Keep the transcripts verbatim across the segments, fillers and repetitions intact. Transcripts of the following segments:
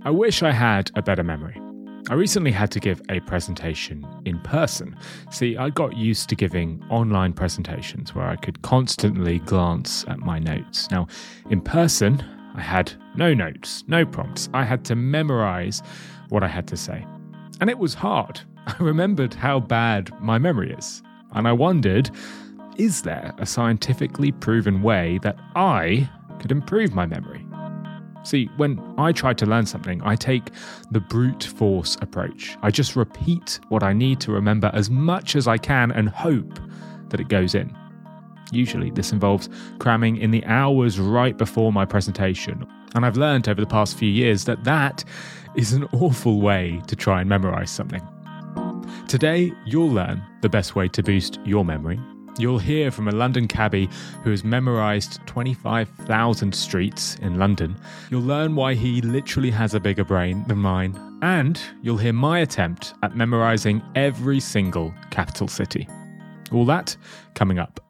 I wish I had a better memory. I recently had to give a presentation in person. See, I got used to giving online presentations where I could constantly glance at my notes. Now, in person, I had no notes, no prompts. I had to memorize what I had to say. And it was hard. I remembered how bad my memory is. And I wondered, is there a scientifically proven way that I could improve my memory? See, when I try to learn something, I take the brute force approach. I just repeat what I need to remember as much as I can and hope that it goes in. Usually this involves cramming in the hours right before my presentation. And I've learned over the past few years that that is an awful way to try and memorize something. Today, you'll learn the best way to boost your memory. You'll hear from a London cabbie who has memorised twenty-five thousand streets in London. You'll learn why he literally has a bigger brain than mine. And you'll hear my attempt at memorising every single capital city. All that coming up.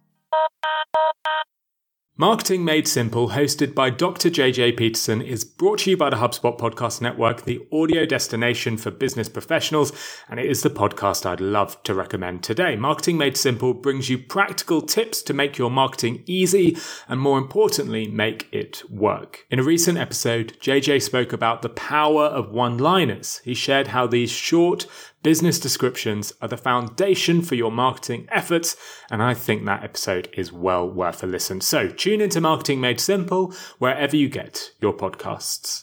Marketing Made Simple, hosted by Doctor J J Peterson, is brought to you by the HubSpot Podcast Network, the audio destination for business professionals, and it is the podcast I'd love to recommend today. Marketing Made Simple brings you practical tips to make your marketing easy and, more importantly, make it work. In a recent episode, J J spoke about the power of one-liners. He shared how these short business descriptions are the foundation for your marketing efforts, and I think that episode is well worth a listen. So tune into Marketing Made Simple wherever you get your podcasts.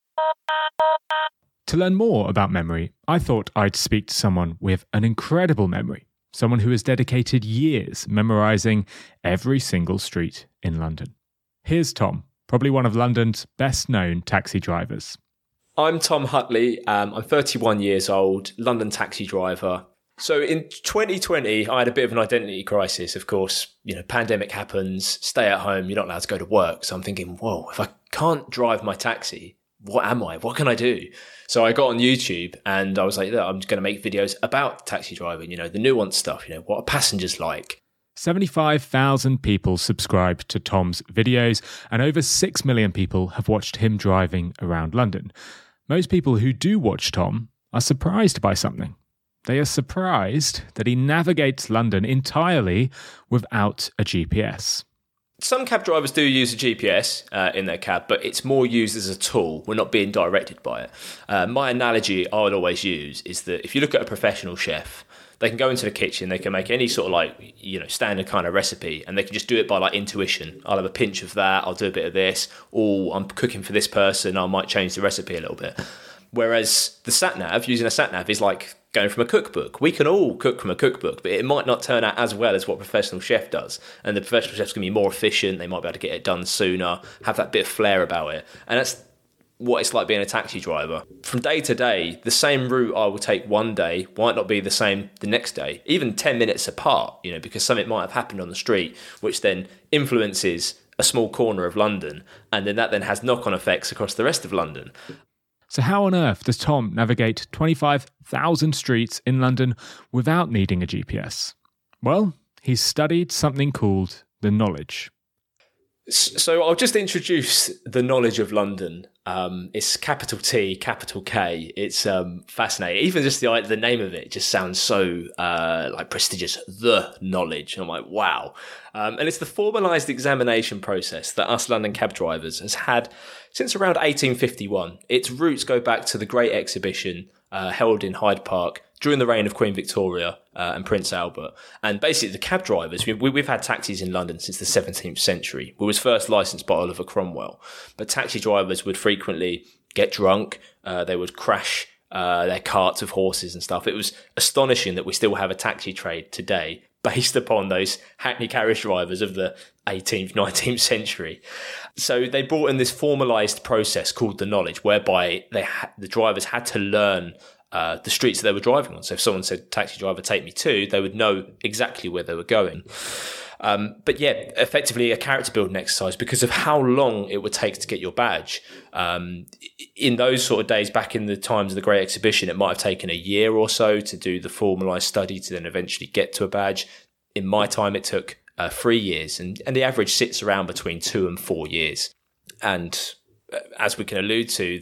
To learn more about memory, I thought I'd speak to someone with an incredible memory, someone who has dedicated years memorising every single street in London. Here's Tom, probably one of London's best-known taxi drivers. I'm Tom Hutley. Um, I'm thirty-one years old, London taxi driver. So in twenty twenty, I had a bit of an identity crisis. Of course, you know, pandemic happens, stay at home, you're not allowed to go to work. So I'm thinking, whoa, if I can't drive my taxi, what am I? What can I do? So I got on YouTube and I was like, look, I'm going to make videos about taxi driving, you know, the nuanced stuff, you know, what are passengers like? seventy-five thousand people subscribed to Tom's videos and over six million people have watched him driving around London. Most people who do watch Tom are surprised by something. They are surprised that he navigates London entirely without a G P S. Some cab drivers do use a G P S uh, in their cab, but it's more used as a tool. We're not being directed by it. Uh, my analogy I would always use is that if you look at a professional chef, they can go into the kitchen, they can make any sort of like, you know, standard kind of recipe, and they can just do it by like intuition. I'll have a pinch of that, I'll do a bit of this, or I'm cooking for this person, I might change the recipe a little bit. Whereas the sat-nav, using a sat-nav is like going from a cookbook. We can all cook from a cookbook, but it might not turn out as well as what a professional chef does. And the professional chef's going to be more efficient, they might be able to get it done sooner, have that bit of flair about it. And that's what it's like being a taxi driver. From day to day, the same route I will take one day might not be the same the next day, even ten minutes apart, you know, because something might have happened on the street, which then influences a small corner of London, and then that then has knock-on effects across the rest of London. So how on earth does Tom navigate twenty-five thousand streets in London without needing a G P S? Well, he's studied something called the knowledge. So I'll just introduce the knowledge of London. Um, it's capital T, capital K. It's um, fascinating. Even just the the name of it just sounds so uh, like prestigious. The knowledge. And I'm like, wow. Um, and it's the formalised examination process that us London cab drivers has had since around eighteen fifty-one. Its roots go back to the Great Exhibition uh, held in Hyde Park during the reign of Queen Victoria uh, and Prince Albert. And basically the cab drivers, we, we've had taxis in London since the seventeenth century. We was first licensed by Oliver Cromwell. But taxi drivers would frequently get drunk. Uh, they would crash uh, their carts of horses and stuff. It was astonishing that we still have a taxi trade today based upon those hackney carriage drivers of the eighteenth, nineteenth century. So they brought in this formalised process called the knowledge, whereby they ha- the drivers had to learn Uh, the streets that they were driving on. So if someone said, taxi driver, take me to, they would know exactly where they were going. Um, but yeah, effectively a character building exercise because of how long it would take to get your badge. Um, in those sort of days, back in the times of the Great Exhibition, it might have taken a year or so to do the formalised study to then eventually get to a badge. In my time, it took uh, three years and, and the average sits around between two and four years. And as we can allude to, that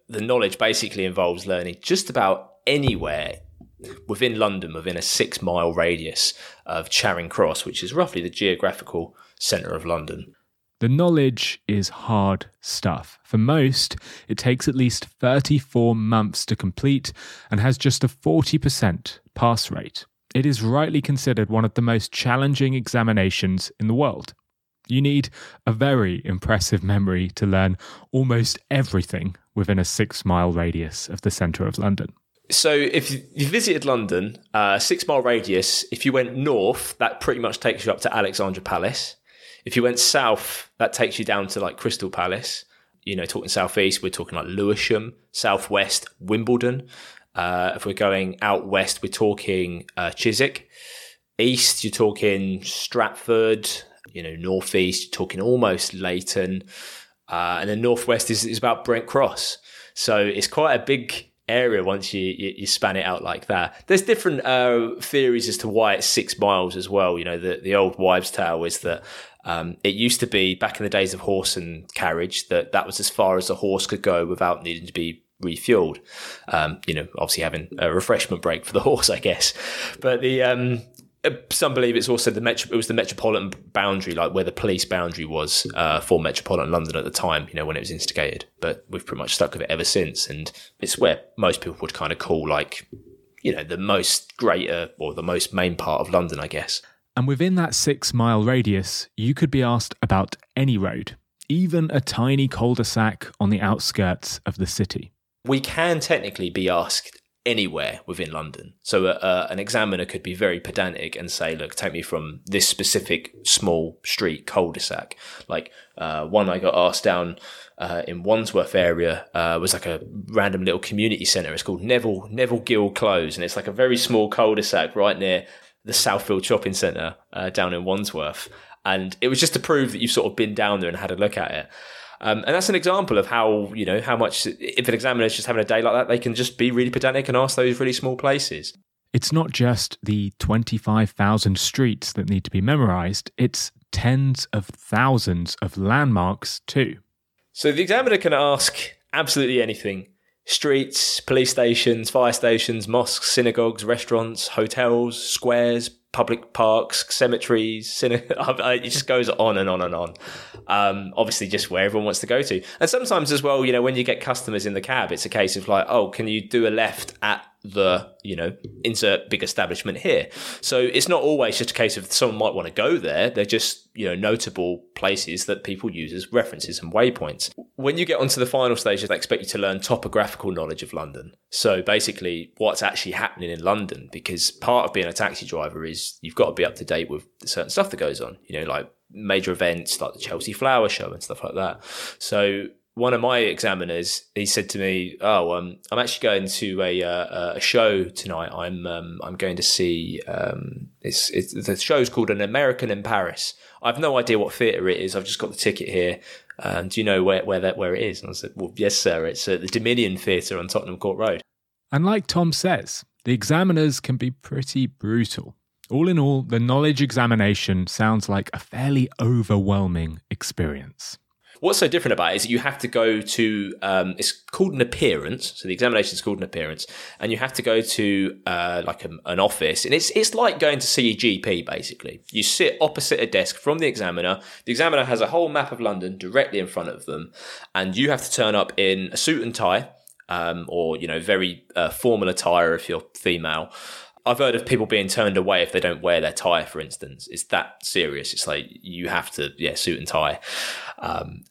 the knowledge basically involves learning just about anywhere within London, within a six mile radius of Charing Cross, which is roughly the geographical centre of London. The knowledge is hard stuff. For most, it takes at least thirty-four months to complete and has just a forty percent pass rate. It is rightly considered one of the most challenging examinations in the world. You need a very impressive memory to learn almost everything within a six mile radius of the centre of London. So if you visited London, uh, six mile radius, if you went north, that pretty much takes you up to Alexandra Palace. If you went south, that takes you down to like Crystal Palace. You know, talking southeast, we're talking like Lewisham. Southwest, Wimbledon. Uh, if we're going out west, we're talking uh, Chiswick. East, you're talking Stratford. You know, northeast, you're talking almost Leighton. Uh, and then northwest is, is about Brent Cross. So it's quite a big area once you, you you span it out like that. There's different uh, theories as to why it's six miles as well. You know, the, the old wives' tale is that um, it used to be, back in the days of horse and carriage, that that was as far as a horse could go without needing to be refueled. Um, you know, obviously having a refreshment break for the horse, I guess. But the um, some believe it's also the metro, it was the metropolitan boundary, like where the police boundary was uh, for metropolitan London at the time, you know, when it was instigated. But we've pretty much stuck with it ever since. And it's where most people would kind of call, like, you know, the most greater or the most main part of London, I guess. And within that six mile radius, you could be asked about any road, even a tiny cul-de-sac on the outskirts of the city. We can technically be asked anywhere within London. So uh, uh, an examiner could be very pedantic and say, look, take me from this specific small street cul-de-sac. Like uh, one I got asked down uh, in Wandsworth area uh, was like a random little community centre. It's called Neville Neville Gill Close, and it's like a very small cul-de-sac right near the Southfield Shopping Centre uh, down in Wandsworth. And it was just to prove that you've sort of been down there and had a look at it. Um, and that's an example of how, you know, how much, if an examiner is just having a day like that, they can just be really pedantic and ask those really small places. It's not just the twenty-five thousand streets that need to be memorised, it's tens of thousands of landmarks too. So the examiner can ask absolutely anything. Streets, police stations, fire stations, mosques, synagogues, restaurants, hotels, squares, public parks, cemeteries, syna- it just goes on and on and on. Um, obviously, just where everyone wants to go to. And sometimes as well, you know, when you get customers in the cab, it's a case of like, oh, can you do a left at the, you know, insert big establishment here? So it's not always just a case of someone might want to go there. They're just, you know, notable places that people use as references and waypoints. When you get onto the final stages, they expect you to learn topographical knowledge of London. So basically what's actually happening in London, because part of being a taxi driver is you've got to be up to date with certain stuff that goes on, you know, like major events like the Chelsea Flower Show and stuff like that. So one of my examiners, he said to me, "Oh, um, I'm actually going to a uh, a show tonight. I'm um, I'm going to see. Um, it's, it's the show's called An American in Paris. I've no idea what theatre it is. I've just got the ticket here. Um, do you know where where that where it is?" And I said, "Well, yes, sir. It's at the Dominion Theatre on Tottenham Court Road." And like Tom says, the examiners can be pretty brutal. All in all, the knowledge examination sounds like a fairly overwhelming experience. What's so different about it is that you have to go to, um, it's called an appearance. So the examination is called an appearance, and you have to go to uh, like a, an office, and it's it's like going to see a G P basically. You sit opposite a desk from the examiner. The examiner has a whole map of London directly in front of them, and you have to turn up in a suit and tie, um, or you know very uh, formal attire if you're female. I've heard of people being turned away if they don't wear their tie, for instance. It's that serious. It's like you have to, yeah, suit and tie. Um,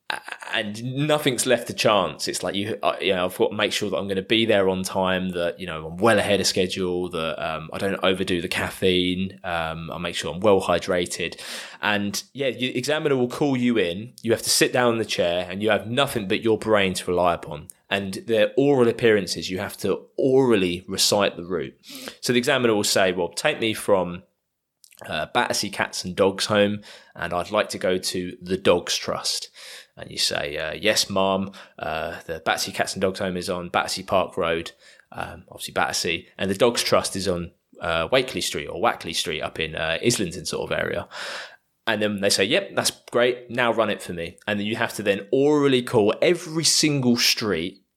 and nothing's left to chance. It's like, you, you know, I've got to make sure that I'm going to be there on time, that, you know, I'm well ahead of schedule, that um, I don't overdo the caffeine. Um, I'll make sure I'm well hydrated. And yeah, the examiner will call you in. You have to sit down in the chair and you have nothing but your brain to rely upon. And their oral appearances, you have to orally recite the route. So the examiner will say, well, take me from uh, Battersea Cats and Dogs Home, and I'd like to go to the Dogs Trust. And you say, uh, yes, ma'am, uh, the Battersea Cats and Dogs Home is on Battersea Park Road, um, obviously Battersea, and the Dogs Trust is on uh, Wakeley Street or Wackley Street up in uh, Islington sort of area. And then they say, yep, that's great. Now run it for me. And then you have to then orally call every single street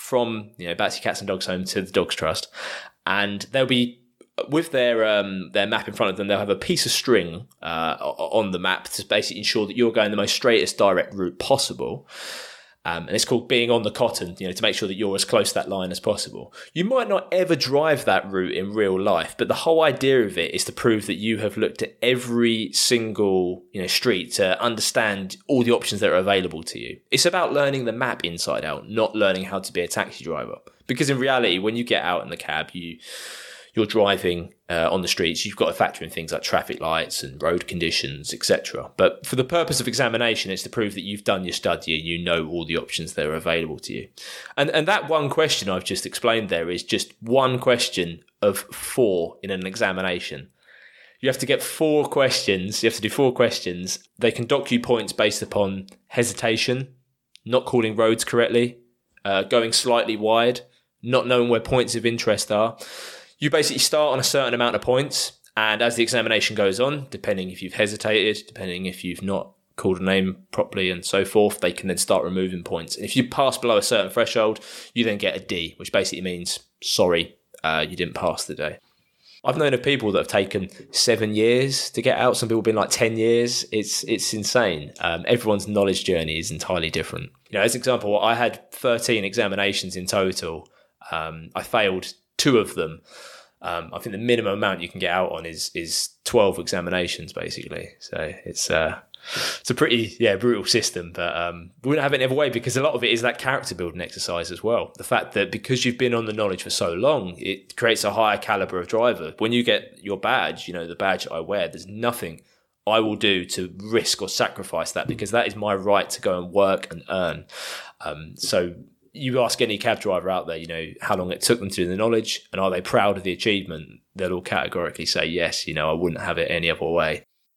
from, you know, Batsy Cats and Dogs Home to the Dogs Trust, and they'll be with their um, their map in front of them. They'll have a piece of string uh, on the map to basically ensure that you're going the most straightest direct route possible. Um, and it's called being on the cotton, you know, to make sure that you're as close to that line as possible. You might not ever drive that route in real life, but the whole idea of it is to prove that you have looked at every single, you know, street to understand all the options that are available to you. It's about learning the map inside out, not learning how to be a taxi driver. Because in reality, when you get out in the cab, you... you're driving uh, on the streets, you've got to factor in things like traffic lights and road conditions, et cetera. But for the purpose of examination, it's to prove that you've done your study and you know all the options that are available to you. And and that one question I've just explained there is just one question of four in an examination. You have to get four questions. You have to do four questions. They can dock you points based upon hesitation, not calling roads correctly, uh, going slightly wide, not knowing where points of interest are. You basically start on a certain amount of points, and as the examination goes on, depending if you've hesitated, depending if you've not called a name properly and so forth, they can then start removing points. And if you pass below a certain threshold, you then get a D, which basically means, sorry, uh, you didn't pass the day. I've known of people that have taken seven years to get out. Some people have been like ten years. It's it's insane. Um, everyone's knowledge journey is entirely different. You know, as an example, I had thirteen examinations in total. Um, I failed two of them. Um, I think the minimum amount you can get out on is is twelve examinations, basically. So it's uh, it's a pretty yeah brutal system, but um, we wouldn't have it any other way because a lot of it is that character building exercise as well. The fact that because you've been on the knowledge for so long, it creates a higher caliber of driver. When you get your badge, you know, the badge I wear, there's nothing I will do to risk or sacrifice that because that is my right to go and work and earn. Um, so. You ask any cab driver out there, you know, how long it took them to do the knowledge and are they proud of the achievement? They'll all categorically say, yes, you know, I wouldn't have it any other way.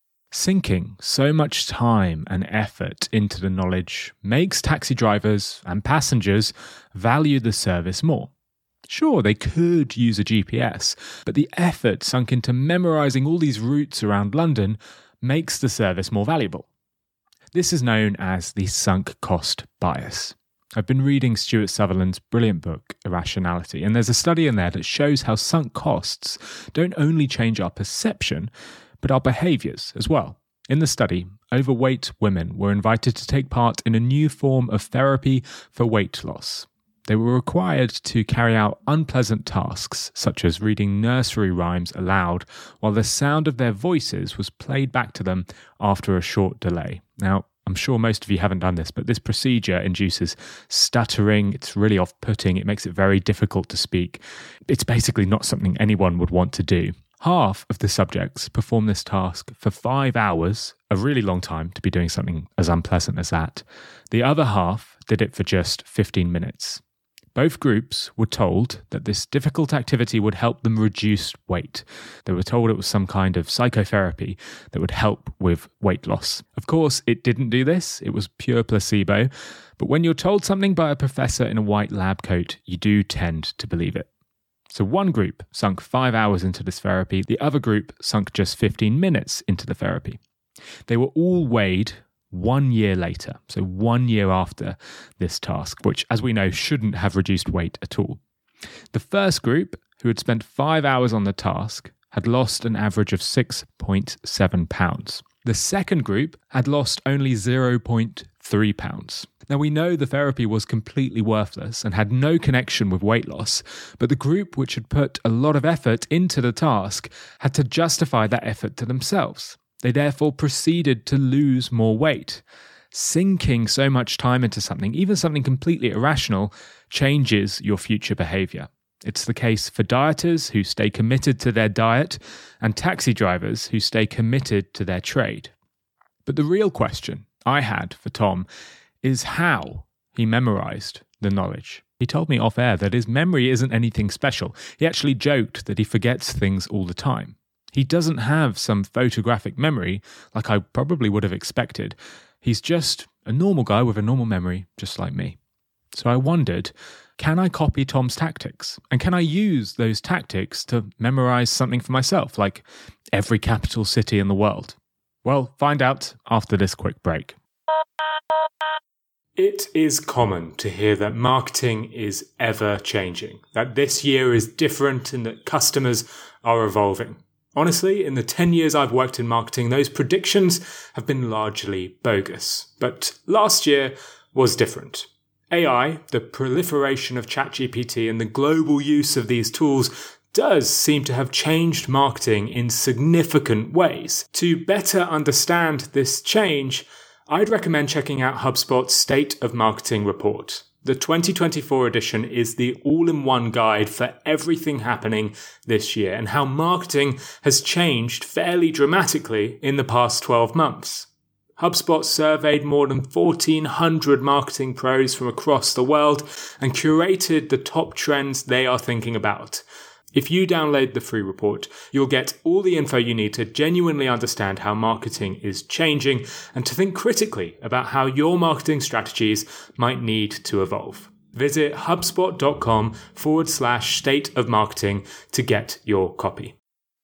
Sinking so much time and effort into the knowledge makes taxi drivers and passengers value the service more. Sure, they could use a G P S, but the effort sunk into memorising all these routes around London makes the service more valuable. This is known as the sunk cost bias. I've been reading Stuart Sutherland's brilliant book, Irrationality, and there's a study in there that shows how sunk costs don't only change our perception, but our behaviours as well. In the study, overweight women were invited to take part in a new form of therapy for weight loss. They were required to carry out unpleasant tasks, such as reading nursery rhymes aloud, while the sound of their voices was played back to them after a short delay. Now, I'm sure most of you haven't done this, but this procedure induces stuttering. It's really off-putting. It makes it very difficult to speak. It's basically not something anyone would want to do. Half of the subjects perform this task for five hours, a really long time to be doing something as unpleasant as that. The other half did it for just fifteen minutes. Both groups were told that this difficult activity would help them reduce weight. They were told it was some kind of psychotherapy that would help with weight loss. Of course, it didn't do this. It was pure placebo. But when you're told something by a professor in a white lab coat, you do tend to believe it. So one group sunk five hours into this therapy. The other group sunk just fifteen minutes into the therapy. They were all weighed one year later, so one year after this task, which, as we know, shouldn't have reduced weight at all. The first group, who had spent five hours on the task, had lost an average of six point seven pounds. The second group had lost only zero point three pounds. Now, we know the therapy was completely worthless and had no connection with weight loss, but the group which had put a lot of effort into the task had to justify that effort to themselves. They therefore proceeded to lose more weight. Sinking so much time into something, even something completely irrational, changes your future behaviour. It's the case for dieters who stay committed to their diet and taxi drivers who stay committed to their trade. But the real question I had for Tom is how he memorised the knowledge. He told me off air that his memory isn't anything special. He actually joked that he forgets things all the time. He doesn't have some photographic memory like I probably would have expected. He's just a normal guy with a normal memory, just like me. So I wondered, can I copy Tom's tactics? And can I use those tactics to memorize something for myself, like every capital city in the world? Well, find out after this quick break. It is common to hear that marketing is ever changing, that this year is different and that customers are evolving. Honestly, in the ten years I've worked in marketing, those predictions have been largely bogus. But last year was different. A I, the proliferation of ChatGPT and the global use of these tools does seem to have changed marketing in significant ways. To better understand this change, I'd recommend checking out HubSpot's State of Marketing report. The twenty twenty-four edition is the all-in-one guide for everything happening this year and how marketing has changed fairly dramatically in the past twelve months. HubSpot surveyed more than fourteen hundred marketing pros from across the world and curated the top trends they are thinking about. If you download the free report, you'll get all the info you need to genuinely understand how marketing is changing and to think critically about how your marketing strategies might need to evolve. Visit HubSpot.com forward slash state of marketing to get your copy.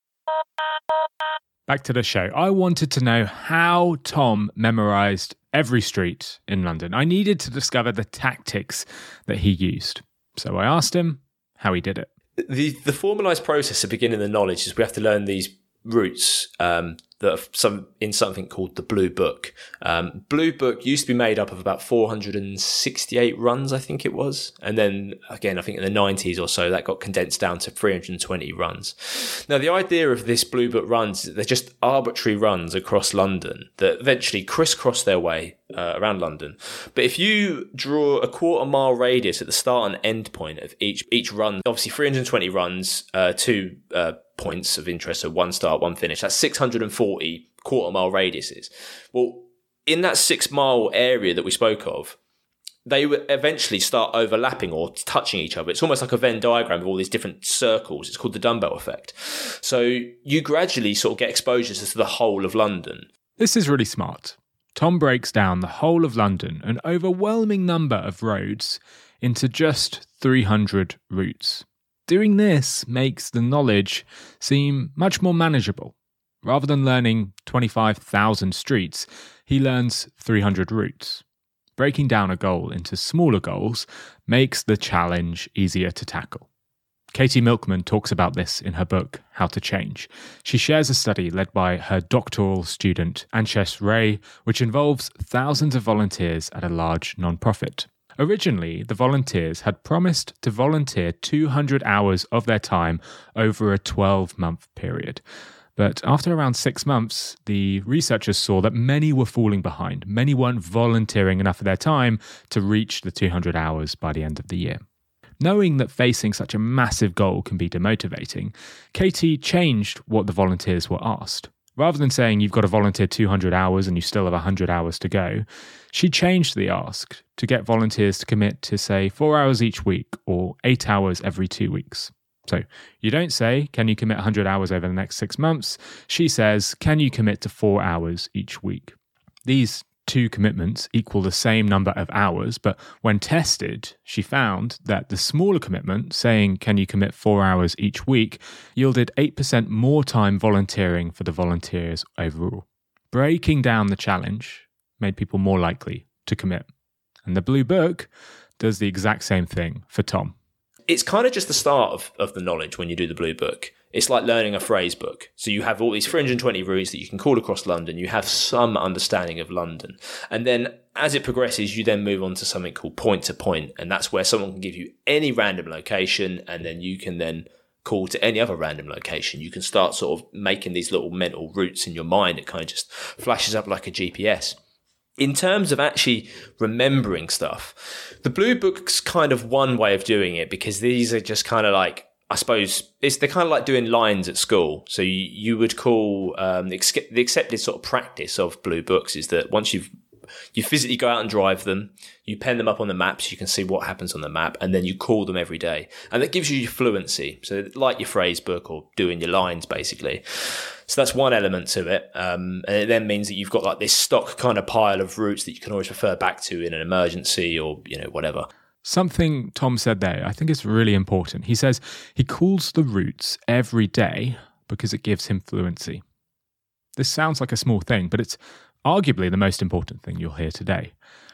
Back to the show. I wanted to know how Tom memorized every street in London. I needed to discover the tactics that he used. So I asked him how he did it. The the formalised process of beginning the knowledge is we have to learn these routes um, that are some in something called the Blue Book. Um, Blue Book used to be made up of about four hundred sixty-eight runs, I think it was. And then again, I think in the nineties or so, that got condensed down to three hundred twenty runs. Now, the idea of this Blue Book runs is that they're just arbitrary runs across London that eventually crisscross their way uh, around London. But if you draw a quarter mile radius at the start and end point of each each run, obviously three hundred twenty runs, uh, two uh, points of interest, so one start, one finish, that's six hundred forty quarter mile radiuses. Well, in that six mile area that we spoke of, they would eventually start overlapping or touching each other. It's almost like a Venn diagram of all these different circles. It's called the dumbbell effect. So you gradually sort of get exposures to the whole of London. This is really smart. Tom breaks down the whole of London, an overwhelming number of roads, into just three hundred routes. Doing this makes the knowledge seem much more manageable. Rather than learning twenty-five thousand streets, he learns three hundred routes. Breaking down a goal into smaller goals makes the challenge easier to tackle. Katie Milkman talks about this in her book, How to Change. She shares a study led by her doctoral student, Anshesh Ray, which involves thousands of volunteers at a large non-profit. Originally, the volunteers had promised to volunteer two hundred hours of their time over a twelve-month period. But after around six months, the researchers saw that many were falling behind. Many weren't volunteering enough of their time to reach the two hundred hours by the end of the year. Knowing that facing such a massive goal can be demotivating, Katie changed what the volunteers were asked. Rather than saying you've got to volunteer two hundred hours and you still have one hundred hours to go, she changed the ask to get volunteers to commit to, say, four hours each week or eight hours every two weeks. So you don't say, can you commit one hundred hours over the next six months? She says, can you commit to four hours each week? These two commitments equal the same number of hours, but when tested, she found that the smaller commitment, saying, can you commit four hours each week, yielded eight percent more time volunteering for the volunteers overall. Breaking down the challenge made people more likely to commit. And the Blue Book does the exact same thing for Tom. It's kind of just the start of, of the knowledge when you do the Blue Book. It's like learning a phrase book. So you have all these three hundred twenty routes that you can call across London. You have some understanding of London. And then as it progresses, you then move on to something called point to point. And that's where someone can give you any random location and then you can then call to any other random location. You can start sort of making these little mental routes in your mind. It kind of just flashes up like a G P S. In terms of actually remembering stuff, the Blue Book's kind of one way of doing it because these are just kind of like, I suppose, it's they're kind of like doing lines at school. So you, you would call um, the, ex- the accepted sort of practice of Blue Books is that once you've you physically go out and drive them, you pen them up on the map so you can see what happens on the map, and then you call them every day. And that gives you your fluency. So like your phrase book or doing your lines, basically. So that's one element to it. Um, and it then means that you've got like this stock kind of pile of routes that you can always refer back to in an emergency or, you know, whatever. Something Tom said there I think is really important. He says he calls the routes every day because it gives him fluency. This sounds like a small thing, but it's arguably the most important thing you'll hear today.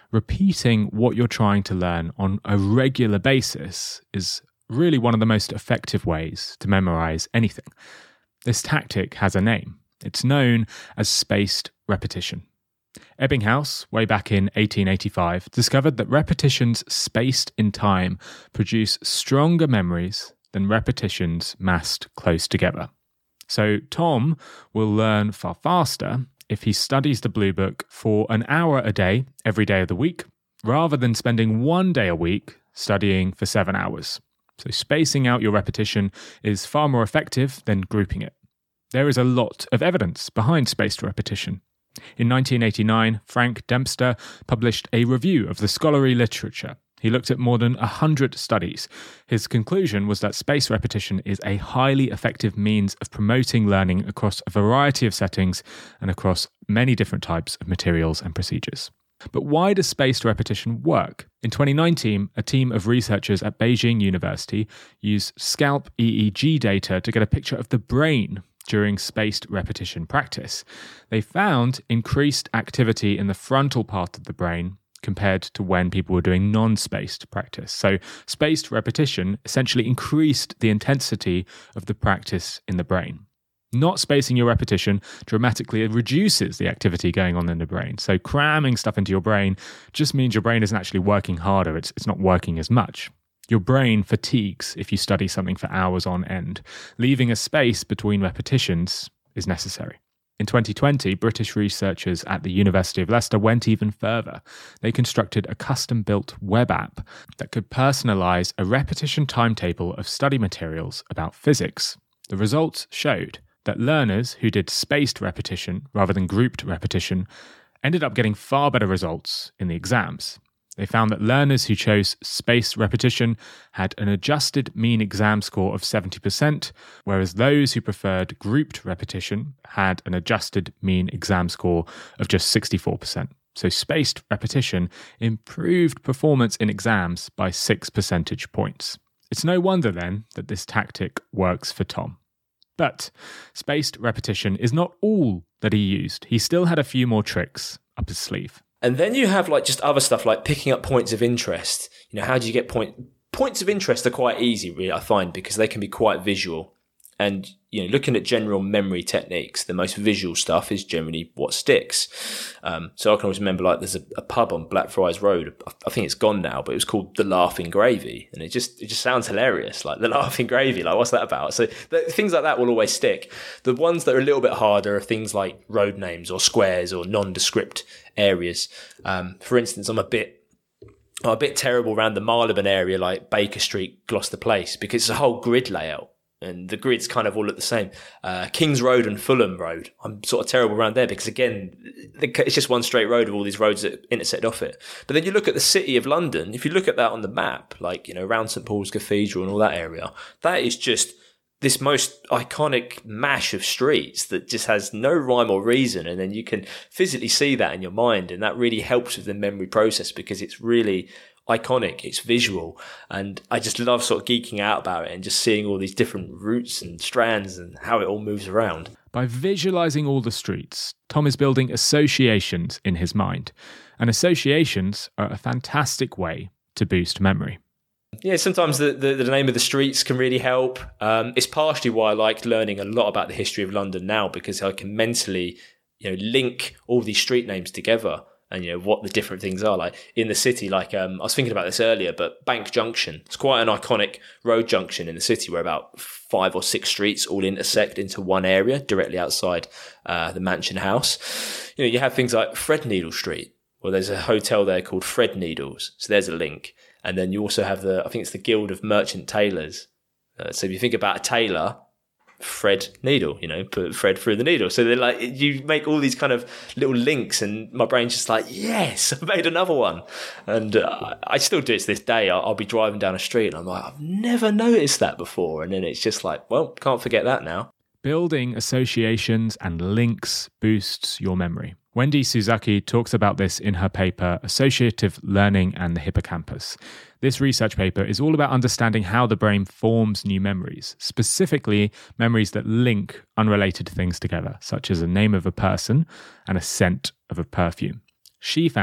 repeating what you're trying to learn on a regular basis is really one of the most effective ways to memorize anything. This tactic has a name. It's known as spaced repetition. Ebbinghaus, way back in eighteen eighty-five, discovered that repetitions spaced in time produce stronger memories than repetitions massed close together. So Tom will learn far faster if he studies the Blue Book for an hour a day, every day of the week, rather than spending one day a week studying for seven hours. So spacing out your repetition is far more effective than grouping it. There is a lot of evidence behind spaced repetition. In nineteen eighty-nine, Frank Dempster published a review of the scholarly literature. He looked at more than one hundred studies. His conclusion was that spaced repetition is a highly effective means of promoting learning across a variety of settings and across many different types of materials and procedures. But why does spaced repetition work? In twenty nineteen, a team of researchers at Beijing University used scalp E E G data to get a picture of the brain during spaced repetition practice. They found increased activity in the frontal part of the brain compared to when people were doing non-spaced practice. So spaced repetition essentially increased the intensity of the practice in the brain. Not spacing your repetition dramatically reduces the activity going on in the brain. So cramming stuff into your brain just means your brain isn't actually working harder. It's, it's not working as much. Your brain fatigues if you study something for hours on end. Leaving a space between repetitions is necessary. In twenty twenty, British researchers at the University of Leicester went even further. They constructed a custom-built web app that could personalise a repetition timetable of study materials about physics. The results showed that learners who did spaced repetition rather than grouped repetition ended up getting far better results in the exams. They found that learners who chose spaced repetition had an adjusted mean exam score of seventy percent, whereas those who preferred grouped repetition had an adjusted mean exam score of just sixty-four percent. So spaced repetition improved performance in exams by six percentage points. It's no wonder then that this tactic works for Tom. But spaced repetition is not all that he used. He still had a few more tricks up his sleeve. And then you have like just other stuff like picking up points of interest. You know, how do you get point points of interest are quite easy, really, I find, because they can be quite visual. And, you know, looking at general memory techniques, the most visual stuff is generally what sticks. Um, so I can always remember, like, there's a, a pub on Blackfriars Road. I think it's gone now, but it was called The Laughing Gravy. And it just, it just sounds hilarious. Like, The Laughing Gravy, like, what's that about? So the, things like that will always stick. The ones that are a little bit harder are things like road names or squares or nondescript areas. Um, for instance, I'm a bit, I'm a bit terrible around the Marylebone area, like Baker Street, Gloucester Place, because it's a whole grid layout. And the grid's kind of all look the same. Uh, Kings Road and Fulham Road, I'm sort of terrible around there because, again, it's just one straight road of all these roads that intersect off it. But then you look at the City of London, if you look at that on the map, like, you know, around St Paul's Cathedral and all that area, that is just this most iconic mash of streets that just has no rhyme or reason. And then you can physically see that in your mind. And that really helps with the memory process because it's really iconic, it's visual, and I just love sort of geeking out about it and just seeing all these different routes and strands and how it all moves around. By visualizing all the streets, Tom is building associations in his mind, and associations are a fantastic way to boost memory. Yeah, sometimes the, the, the name of the streets can really help. Um, it's partially why I like learning a lot about the history of London now, because I can mentally, you know, link all these street names together. And, you know, what the different things are. Like in the city, like um, I was thinking about this earlier, but Bank Junction, it's quite an iconic road junction in the city where about five or six streets all intersect into one area directly outside uh, the Mansion House. You know, you have things like Threadneedle Street. Well, there's a hotel there called Threadneedles. So there's a link. And then you also have the, I think it's the Guild of Merchant Tailors. Uh, so if you think about a tailor, thread needle, you know, put thread through the needle. So they're like, you make all these kind of little links, and my brain's just like, yes, I've made another one. And uh, I still do it to this day. I'll, I'll be driving down a street and I'm like, I've never noticed that before. And then it's just like, well, can't forget that now. Building associations and links boosts your memory. Wendy Suzaki talks about this in her paper, Associative Learning and the Hippocampus. This research paper is all about understanding how the brain forms new memories, specifically memories that link unrelated things together, such as a name of a person and a scent of a perfume. She found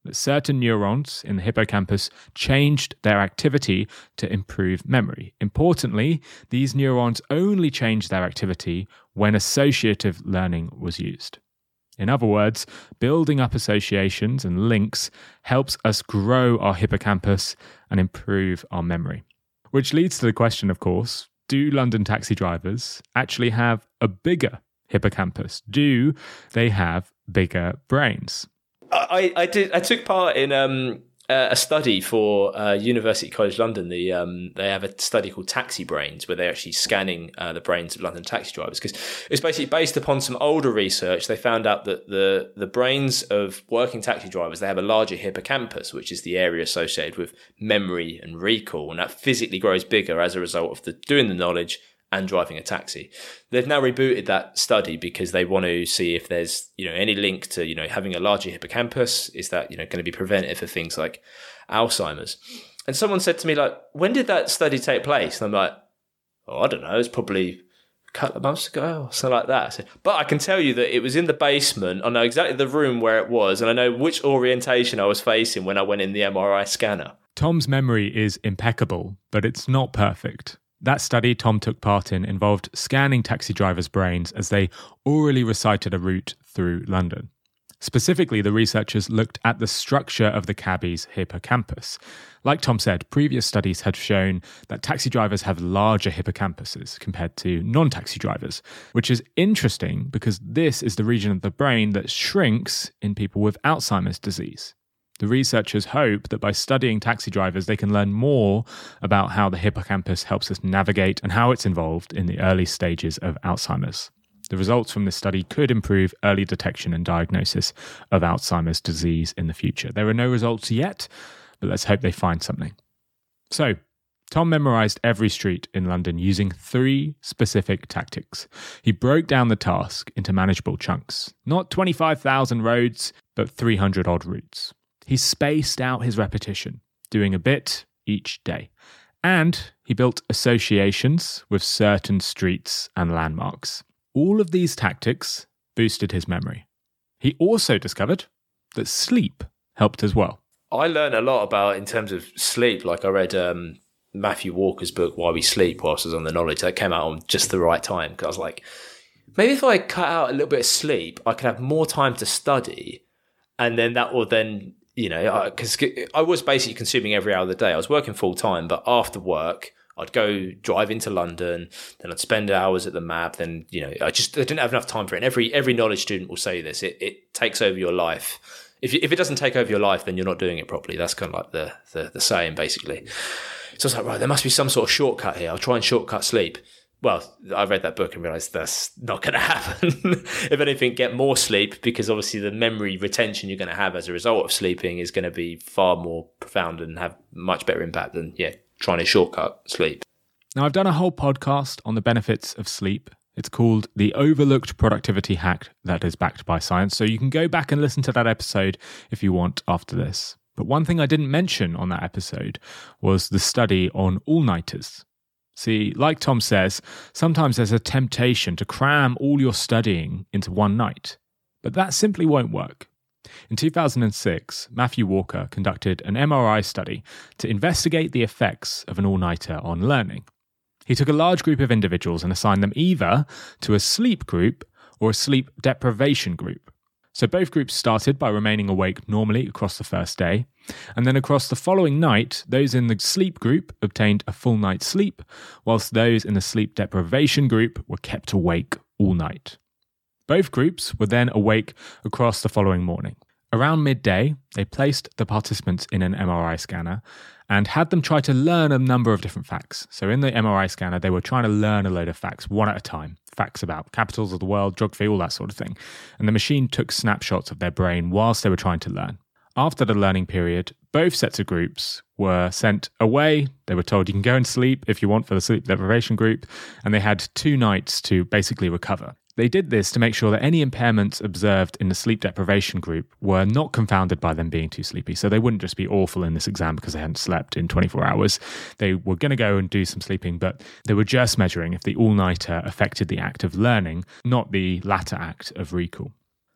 that certain neurons in the hippocampus changed their activity to improve memory. Importantly, these neurons only changed their activity when associative learning was used. In other words, building up associations and links helps us grow our hippocampus and improve our memory. Which leads to the question, of course, do London taxi drivers actually have a bigger hippocampus? Do they have bigger brains? I, I did. I took part in um, a study for uh, University College London. The um, they have a study called Taxi Brains, where they're actually scanning uh, the brains of London taxi drivers. Because it's basically based upon some older research. They found out that the the brains of working taxi drivers, they have a larger hippocampus, which is the area associated with memory and recall, and that physically grows bigger as a result of the doing the knowledge and driving a taxi. They've now rebooted that study because they want to see if there's, you know, any link to, you know, having a larger hippocampus. Is that, you know, going to be preventive for things like Alzheimer's? And someone said to me, like, when did that study take place? And I'm like, oh, I don't know. It's probably a couple of months ago or something like that. I said, but I can tell you that it was in the basement. I know exactly the room where it was, and I know which orientation I was facing when I went in the M R I scanner. Tom's memory is impeccable, but it's not perfect. That study Tom took part in involved scanning taxi drivers' brains as they orally recited a route through London. Specifically, the researchers looked at the structure of the cabbie's hippocampus. Like Tom said, previous studies had shown that taxi drivers have larger hippocampuses compared to non-taxi drivers, which is interesting because this is the region of the brain that shrinks in people with Alzheimer's disease. The researchers hope that by studying taxi drivers, they can learn more about how the hippocampus helps us navigate and how it's involved in the early stages of Alzheimer's. The results from this study could improve early detection and diagnosis of Alzheimer's disease in the future. There are no results yet, but let's hope they find something. So, Tom memorized every street in London using three specific tactics. He broke down the task into manageable chunks. Not twenty-five thousand roads, but three hundred odd routes. He spaced out his repetition, doing a bit each day. And he built associations with certain streets and landmarks. All of these tactics boosted his memory. He also discovered that sleep helped as well. I learned a lot about, in terms of sleep, like I read um, Matthew Walker's book, Why We Sleep, whilst I was on the knowledge. That came out on just the right time, because I was like, maybe if I cut out a little bit of sleep, I could have more time to study, and then that will then... You know, because I, I was basically consuming every hour of the day. I was working full time, but after work, I'd go drive into London, then I'd spend hours at the map. Then, you know, I just I didn't have enough time for it. And every every knowledge student will say this: it it takes over your life. If you, if it doesn't take over your life, then you're not doing it properly. That's kind of like the the, the saying, basically. So I was like, right, there must be some sort of shortcut here. I'll try and shortcut sleep. Well, I read that book and realised that's not going to happen. If anything, get more sleep, because obviously the memory retention you're going to have as a result of sleeping is going to be far more profound and have much better impact than, yeah, trying to shortcut sleep. Now, I've done a whole podcast on the benefits of sleep. It's called The Overlooked Productivity Hack That Is Backed by Science. So you can go back and listen to that episode if you want after this. But one thing I didn't mention on that episode was the study on all-nighters. See, like Tom says, sometimes there's a temptation to cram all your studying into one night, but that simply won't work. In two thousand six, Matthew Walker conducted an M R I study to investigate the effects of an all-nighter on learning. He took a large group of individuals and assigned them either to a sleep group or a sleep deprivation group. So both groups started by remaining awake normally across the first day, and then across the following night, those in the sleep group obtained a full night's sleep, whilst those in the sleep deprivation group were kept awake all night. Both groups were then awake across the following morning. Around midday, they placed the participants in an M R I scanner and had them try to learn a number of different facts. So in the M R I scanner, they were trying to learn a load of facts, one at a time. Facts about capitals of the world, geography, all that sort of thing. And the machine took snapshots of their brain whilst they were trying to learn. After the learning period, both sets of groups were sent away. They were told you can go and sleep if you want for the sleep deprivation group, and they had two nights to basically recover. They did this to make sure that any impairments observed in the sleep deprivation group were not confounded by them being too sleepy. So they wouldn't just be awful in this exam because they hadn't slept in twenty-four hours. They were going to go and do some sleeping, but they were just measuring if the all-nighter affected the act of learning, not the latter act of recall.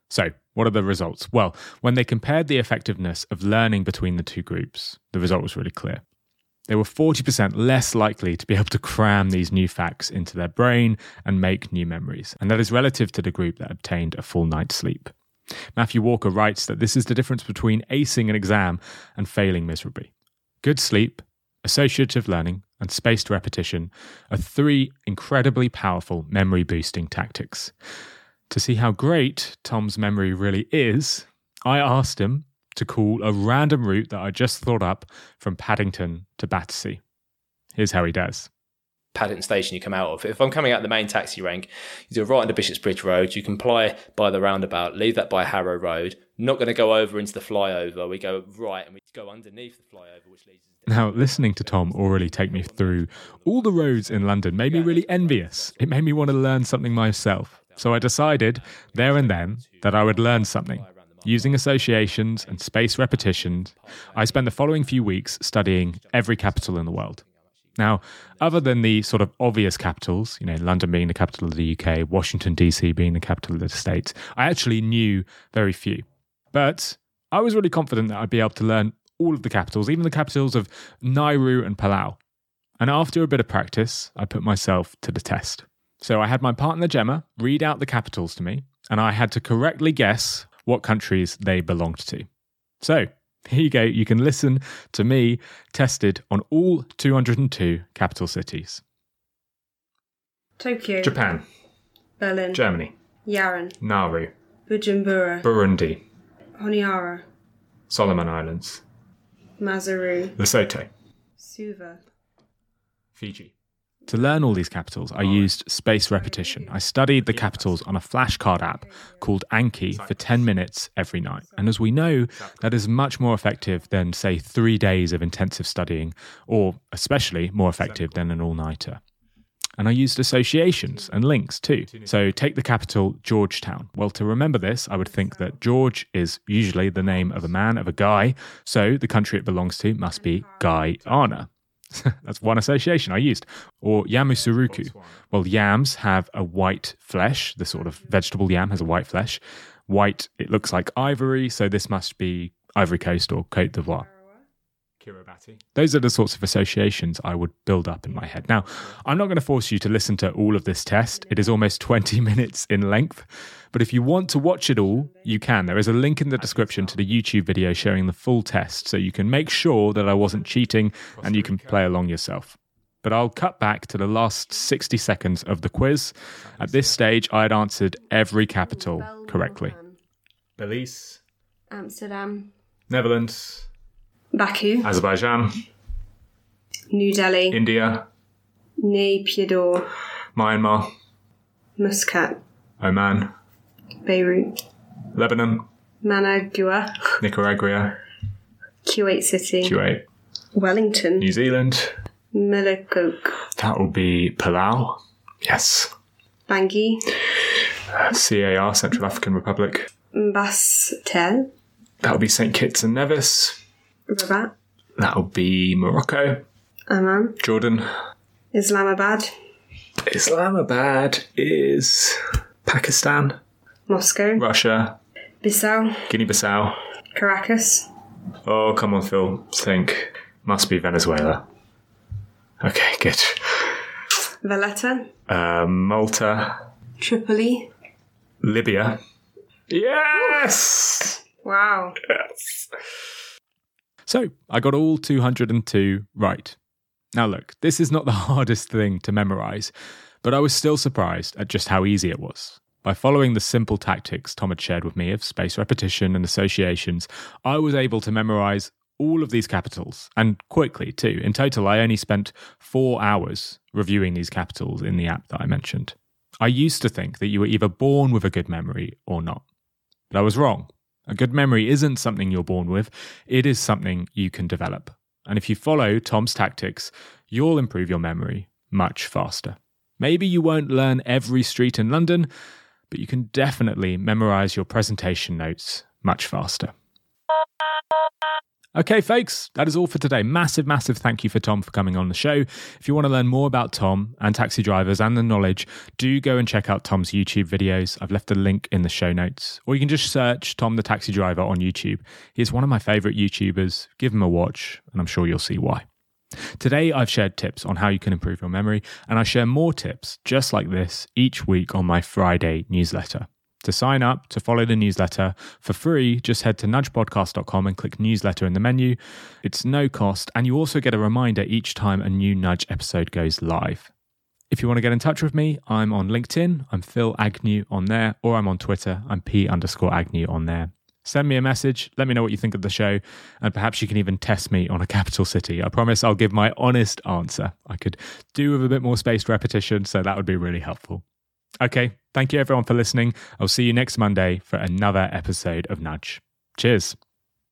So, what are the results? Well, when they compared the effectiveness of learning between the two groups, the result was really clear. They were forty percent less likely to be able to cram these new facts into their brain and make new memories, and that is relative to the group that obtained a full night's sleep. Matthew Walker writes that this is the difference between acing an exam and failing miserably. Good sleep, associative learning, and spaced repetition are three incredibly powerful memory-boosting tactics. To see how great Tom's memory really is, I asked him to call a random route that I just thought up from Paddington to Battersea. Here's how he does. Paddington Station you come out of. If I'm coming out the main taxi rank, you do right onto Bishopsbridge Road, you can ply by the roundabout, leave that by Harrow Road, not going to go over into the flyover, we go right and we go underneath the flyover, which leads... Now, listening to Tom already take me through all the roads in London made me really envious. It made me want to learn something myself. So I decided, there and then, that I would learn something. Using associations and spaced repetitions, I spent the following few weeks studying every capital in the world. Now, other than the sort of obvious capitals, you know, London being the capital of the U K, Washington, D C being the capital of the States, I actually knew very few. But I was really confident that I'd be able to learn all of the capitals, even the capitals of Nauru and Palau. And after a bit of practice, I put myself to the test. So I had my partner Gemma read out the capitals to me, and I had to correctly guess what countries they belonged to. So here you go. You can listen to me tested on all two hundred two capital cities. Tokyo. Japan. Berlin. Germany. Yaran. Nauru. Bujumbura. Burundi. Honiara. Solomon Islands. Maseru. Lesotho. Suva. Fiji. To learn all these capitals, I used spaced repetition. I studied the capitals on a flashcard app called Anki for ten minutes every night. And as we know, that is much more effective than, say, three days of intensive studying, or especially more effective than an all-nighter. And I used associations and links too. So take the capital, Georgetown. Well, to remember this, I would think that George is usually the name of a man, of a guy. So the country it belongs to must be Guyana. That's one association I used. Or Yamoussoukro. Well, yams have a white flesh. The sort of vegetable yam has a white flesh. White, it looks like ivory, so this must be Ivory Coast or Côte d'Ivoire. Kiribati. Those are the sorts of associations I would build up in my head. Now, I'm not going to force you to listen to all of this test. It is almost twenty minutes in length. But if you want to watch it all, you can. There is a link in the description to the YouTube video showing the full test, so you can make sure that I wasn't cheating and you can play along yourself. But I'll cut back to the last sixty seconds of the quiz. At this stage, I had answered every capital correctly. Belize. Amsterdam. Netherlands. Baku. Azerbaijan. New Delhi. India. Naypyidaw. Myanmar. Muscat. Oman. Beirut. Lebanon. Managua. Nicaragua. Kuwait City. Kuwait. Wellington. New Zealand. Melekeok. That will be Palau. Yes. Bangui. Uh, C A R, Central African Republic. Basseterre. That will be Saint Kitts and Nevis. Rabat. That will be Morocco. Amman. Jordan. Islamabad. Islamabad is Pakistan. Moscow. Russia. Bissau. Guinea-Bissau. Caracas. Oh, come on, Phil. Think. Must be Venezuela. Okay, good. Valletta. Uh, Malta. Tripoli. Libya. Yes! Wow. Yes. So, I got all two hundred two right. Now look, this is not the hardest thing to memorise, but I was still surprised at just how easy it was. By following the simple tactics Tom had shared with me of spaced repetition and associations, I was able to memorise all of these capitals, and quickly too. In total, I only spent four hours reviewing these capitals in the app that I mentioned. I used to think that you were either born with a good memory or not. But I was wrong. A good memory isn't something you're born with, it is something you can develop. And if you follow Tom's tactics, you'll improve your memory much faster. Maybe you won't learn every street in London, but you can definitely memorise your presentation notes much faster. Okay, folks, that is all for today. Massive, massive thank you for Tom for coming on the show. If you want to learn more about Tom and taxi drivers and the knowledge, do go and check out Tom's YouTube videos. I've left a link in the show notes. Or you can just search Tom the Taxi Driver on YouTube. He's one of my favourite YouTubers. Give him a watch, and I'm sure you'll see why. Today, I've shared tips on how you can improve your memory, and I share more tips just like this each week on my Friday newsletter. To sign up, to follow the newsletter for free, just head to nudge podcast dot com and click newsletter in the menu. It's no cost, and you also get a reminder each time a new Nudge episode goes live. If you want to get in touch with me, I'm on LinkedIn, I'm Phil Agnew on there, or I'm on Twitter, I'm P underscore Agnew on there. Send me a message, let me know what you think of the show, and perhaps you can even test me on a capital city. I promise I'll give my honest answer. I could do with a bit more spaced repetition, so that would be really helpful. Okay, thank you everyone for listening. I'll see you next Monday for another episode of Nudge. Cheers.